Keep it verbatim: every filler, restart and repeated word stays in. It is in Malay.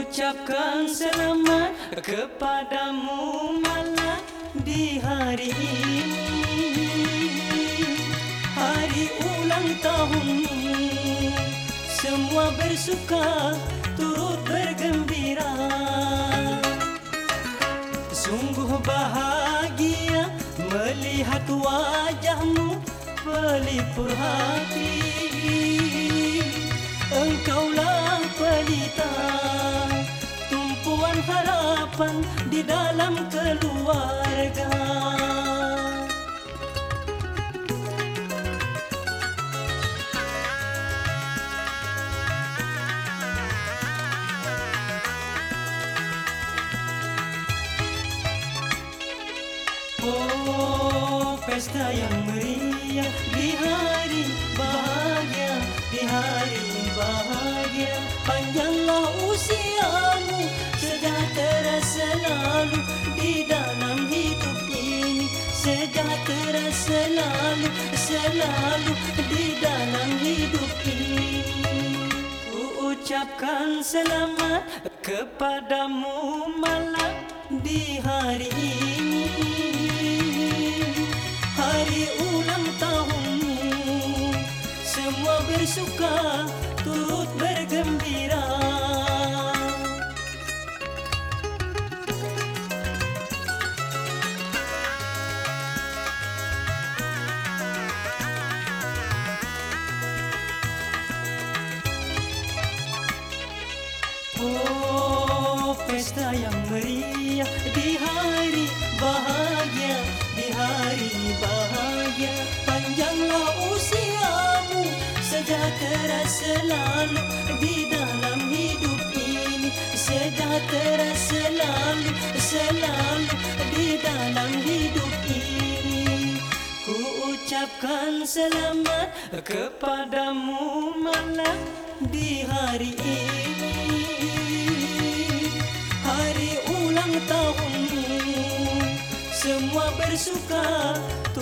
Ucapkan selamat kepadamu malam di hari ini, hari ulang tahunmu. Semua bersuka turut bergembira. Sungguh bahagia melihat wajahmu pelipur hati. Engkaulah pelita tumpuan harapan di dalam keluarga. Oh, pesta yang meriah di hari bahagia, di hari bahagia. Panjanglah usiamu, sejahtera selalu di dalam hidup ini. Sejahtera selalu, selalu di dalam hidup ini. Ku ucapkan selamat kepadamu malam di hari ini, hari ulang tahunmu. Semua bersuka turut bergembira. Oh, pesta yang meriah di hari bahagia, di hari bahagia. Panjanglah usiamu, sejahtera selalu di dalam hidup ini. Sejahtera selalu, selalu di dalam hidup ini. Ku ucapkan selamat kepadamu malam di hari ini, hari ulang tahunmu. Semua bersuka